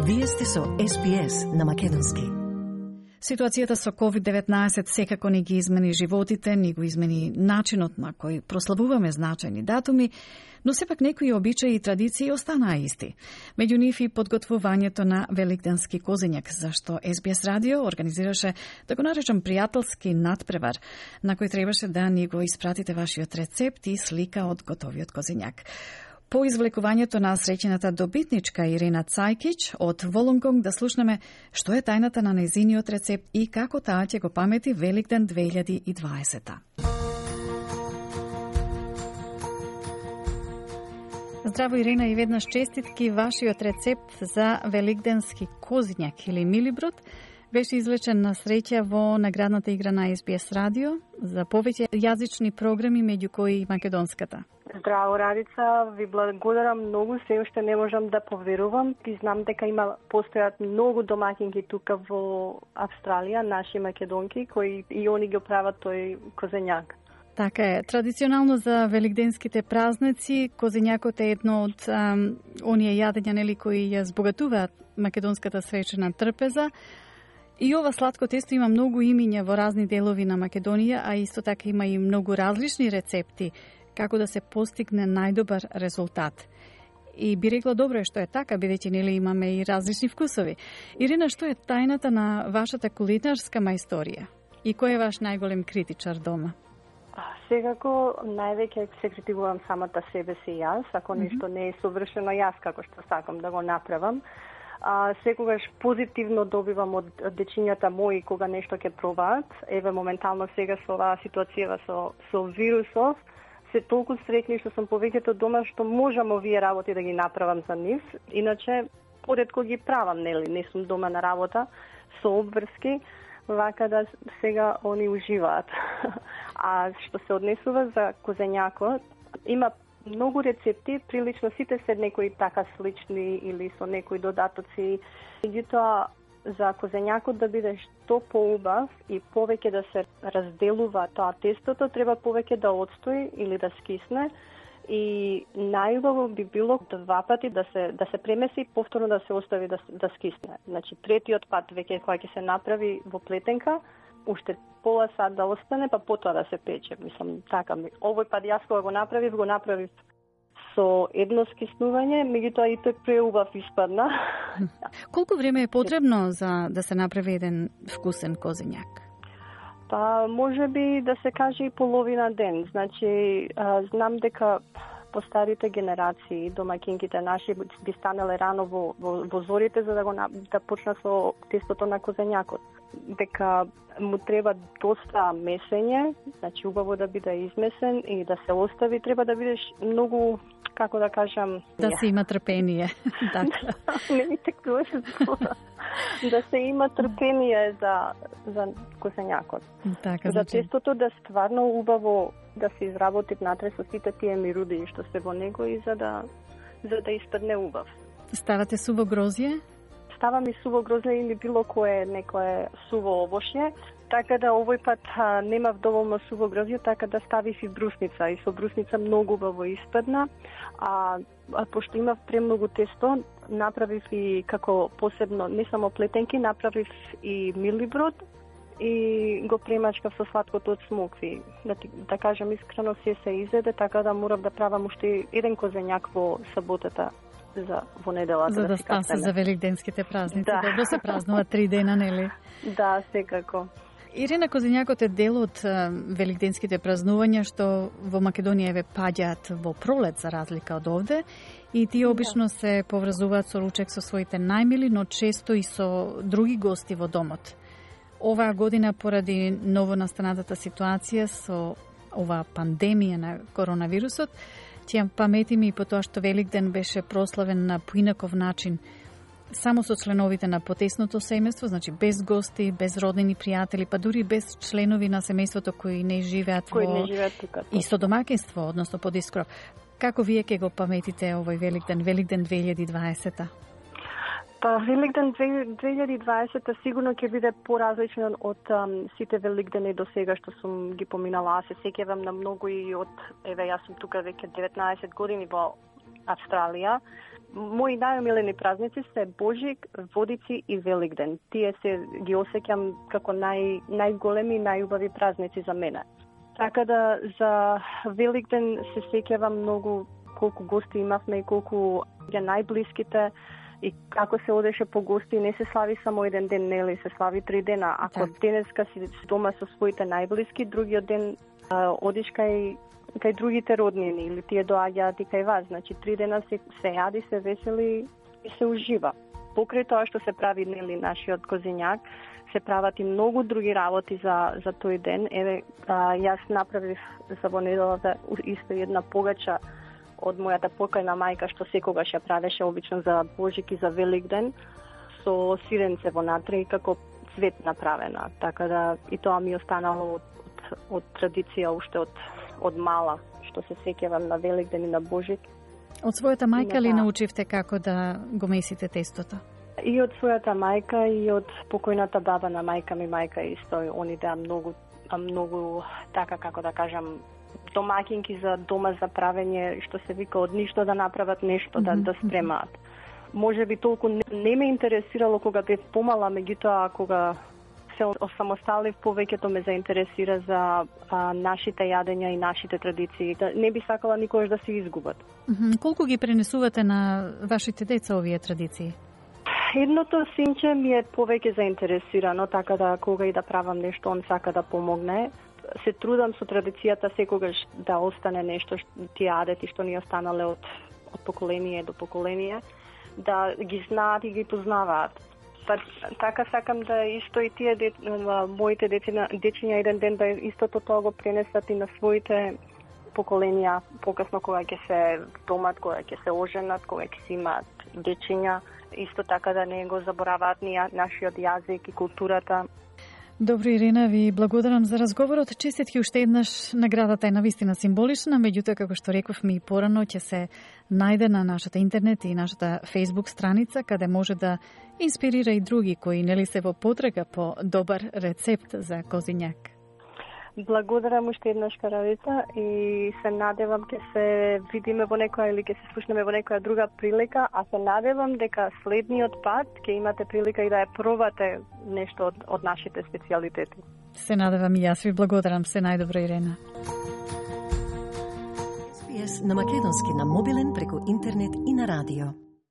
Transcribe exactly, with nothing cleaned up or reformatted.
Вие сте со Ес Би Ес на македонски. Ситуацијата со ковид деветнаесет секако ни ги измени животите, ни го измени начинот на кој прославуваме значајни датуми, но сепак некои обичаи и традиции останаа исти. Меѓу нив и подготвувањето на великденски козињак, зашто Ес Би Ес радио организираше, да го наречам, пријателски надпревар, на кој требаше да ни го испратите вашиот рецепт и слика од готовиот козињак. По извлекувањето на среќената добитничка Ирина Цајкич од Волонгонг да слушнеме што е тајната на нејзиниот рецепт и како таа ќе го памети Великден две илјади и дваесета. Здраво, Ирина, и веднаш честитки. Вашиот рецепт за великденски козињак или милиброд беше извлечен на среќа во наградната игра на Ес Би Ес радио за повеќе јазични програми, меѓу кои и македонската. Здраво, Радица, ви благодарам многу, се уште не можам да поверувам. И знам дека има постојат многу домаќинки тука во Австралија, наши македонки, кои и они го прават тој козењак. Така е. Традиционално за великденските празници, козењакот е едно од ам, оние јадења, нели, кои ја збогатуваат македонската свечена трпеза. И ова сладко тесто има многу имиња во разни делови на Македонија, а исто така има и многу различни рецепти како да се постигне најдобар резултат. И би рекла добро е што е така, бидејќи нели имаме и различни вкусови. Ирина, што е тајната на вашата кулинарска мајсторија? И кој е ваш најголем критичар дома? Секако, највеќе се критикувам самата себе си јас, ако mm-hmm. нешто не е совршено јас како што сакам да го направам. А, секогаш позитивно добивам од дечињата мои кога нешто ќе пробаат. Еве, моментално сега со оваа ситуација со, со вирусов, се толку среќни што сум повеќето дома што можам овие работи да ги направам за нив. Иначе, поретко ги правам, нели, не сум дома на работа, со обврски, вака да сега они уживаат. А што се однесува за козењакот, има многу рецепти, прилично сите се некои така слични или со некои додатоци. Меѓутоа, за козењакот да биде што поубав и повеќе да се разделува тоа тестото, треба повеќе да отстои или да скисне. И најубаво би било два пати да се да се премеси, повторно да се остави да да скисне. Значи третиот пат веќе кога ќе се направи во плетенка, уште пола сат да остане, па потоа да се пече. Мислам, така, овој пат јас кога го направив, го направив со едно скиснување, меѓутоа и тој преубав испадна. Колку време е потребно за да се направи еден вкусен козењак? Па, може би да се каже и половина ден. Значи, а, знам дека по старите генерации, домаќинките наши би станале рано во, во, во зорите за да го да почнат со тестото на козењакот. Дека му треба доста месење, значи убаво да биде измесен и да се остави, треба да бидеш многу, како да кажам... Да се има трпение. Така. Не ми текнуваше збора. Да се има трпение за, за козењакот. Така, за значи... тестото да стварно убаво да се изработи внатре со сите тие мируди што се во него и за да, за да испадне убав. Ставате суво грозје? Ставам и суво грозје или било кое некое суво овошје, така да овој пат а, немав доволно суво грозје, така да ставив и брусница и со брусница многу убаво испадна. А, а пошто имав премногу тесто, направив и како посебно, не само плетенки, направив и милиброд и го премачкав со сладкото од смокви. Да, да кажам искрено, се се изеде, така да морав да правам уште еден козењак во саботата за во неделата. За да, да спасе за великденските празници. Да. Добро се празнува три дена, нели? Да, секако. Ирина, козењакот е дел од великденските празнувања што во Македонија еве паѓаат во пролет за разлика од овде и тие обично да. се поврзуваат со ручек со своите најмили, но често и со други гости во домот. Оваа година поради новонастанатата ситуација со оваа пандемија на коронавирусот, ќе паметиме и по тоа што Великден беше прославен на поинаков начин, само со членовите на потесното семејство, значи без гости, без роднини, пријатели, па дури без членови на семејството кои не живеат кои во не живеат тука. И со домаќинство, односно под искров. Како вие ќе го паметите овој Великден, Великден две илјади и дваесета? Па Великден две илјади и дваесета сигурно ќе биде поразличен од um, сите Великдени до сега што сум ги поминала. Аз се сеќавам на многу и од, еве, јас сум тука веќе деветнаесет години во Австралија мои најомилени празници се Божик, Водици и Великден. Тие се ги осеќам како нај најголеми, најубави празници за мене. Така да за Великден се сеќавам многу колку гости имавме и колку ја најблиските и како се одеше по гости, не се слави само еден ден, нели, се слави три дена. Ако так. денеска си дома со своите најблиски, другиот ден а, одиш кај кај другите роднини или тие доаѓаат и кај вас. Значи три дена се, се јади, се весели и се ужива. Покрај тоа што се прави, нели, нашиот козињак, се прават и многу други работи за за тој ден. Еве, а, јас направив за во неделата исто една погача од мојата покајна мајка, што секогаш ја правеше обично за Божик и за Великден, со сиренце внатре и како цвет направена. Така да и тоа ми останало од, од, од традиција уште од, од мала, што се сеќавам на Великден и на Божик. Од својата мајка ли да. научивте како да го месите тестото? И од својата мајка и од покојната баба на мајка ми, мајка исто, они да многу, многу така како да кажам, домакинки за дома за правење, што се вика од ништо да направат нешто, да, да спремаат. Може би толку не, не ме интересирало кога бев помала, меѓутоа кога се осамосталив, повеќето ме заинтересира за а, нашите јадења и нашите традиции. Да, не би сакала никогаш да се изгубат. Колку ги пренесувате на вашите деца овие традиции? Едното синче ми е повеќе заинтересирано, така да кога и да правам нешто, он сака да помогне. Се трудам со традицијата секогаш да остане нешто, тие адети што ни останале од, од поколение до поколение, да ги знаат и ги познаваат. Па, така сакам да исто и тие де, моите дечиња, дечиња еден ден да истото тоа го пренесат и на своите поколенија, покасно кога ќе се домат, кога ќе се оженат, кога ќе си имаат дечиња, исто така да не го забораваат ни нашиот јазик и културата. Добро, Ирена, ви благодарам за разговорот. Честитки уште еднаш. Наградата е навистина символична, меѓутоа, како што рековме и порано, ќе се најде на нашата интернет и нашата Facebook страница, каде може да инспирира и други кои нели се во потрага по добар рецепт за козињак. Благодарам уште еднаш, Каравица, и се надевам ќе се видиме во некоја или ќе се слушнеме во некоја друга прилика, а се надевам дека следниот пат ќе имате прилика и да ја пробате нешто од, од нашите специјалитети. Се надевам и јас ви благодарам. Се најдобро, Ирена. Ес би ес на македонски на мобилен, преку интернет и на радио.